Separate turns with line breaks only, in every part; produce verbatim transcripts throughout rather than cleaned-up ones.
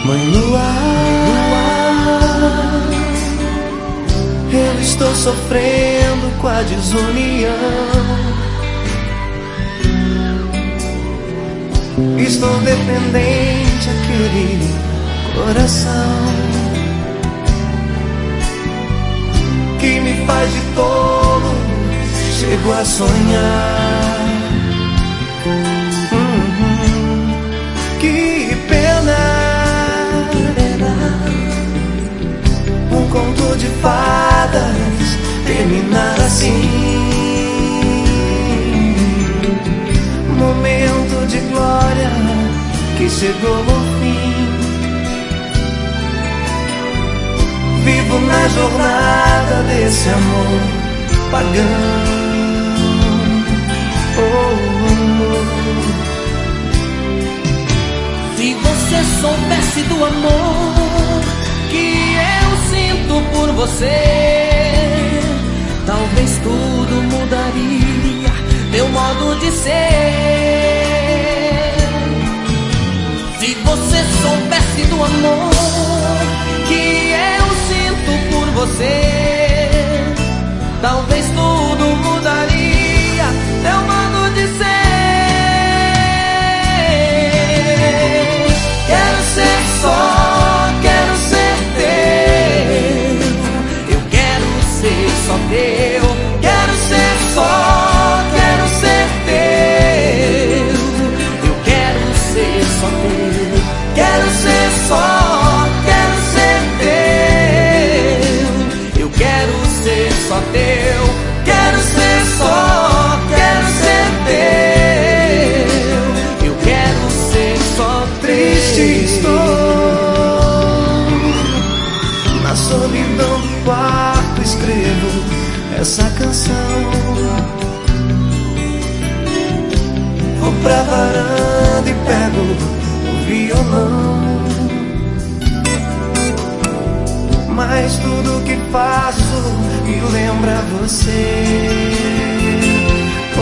Mãe Lua, eu estou sofrendo com a desunião. Estou dependente àquele coração que me faz de tolo, chego a sonhar. Uhum. Que pena, um conto de fadas terminar assim. Momento de glória que chegou ao fim. Vivo na jornada desse amor pagão. Oh, oh,
oh. Se você soubesse do amor que eu sinto por você, talvez tudo mudaria, meu modo de ser. Se você soubesse do amor que eu sinto por você, talvez tudo mudaria, meu modo de ser. Quero ser só, quero ser teu, eu quero ser só teu. Quero ser só, quero ser teu, eu quero ser só teu. Quero ser só, quero ser teu, eu quero ser só teu. Quero ser só, quero ser teu, eu quero ser só teu.
Triste estou na solidão do quarto, escrevo essa canção. Vou pra varanda e pego o violão, mas tudo que faço me lembra você. Oh,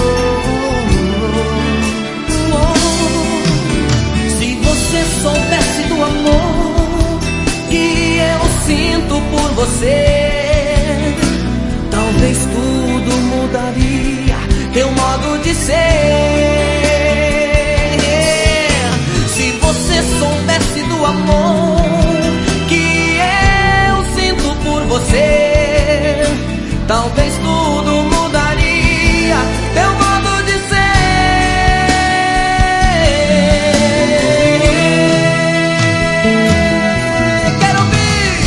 oh, oh. Se você soubesse do amor que eu sinto por você, talvez tudo mudaria, teu modo de ser. Se você soubesse do amor que eu sinto por você, talvez tudo mudaria, teu modo de ser. Quero ouvir.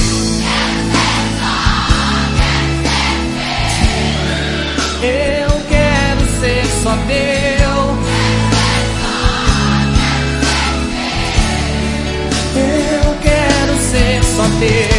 Eu quero ser só teu. Eu quero ser só teu.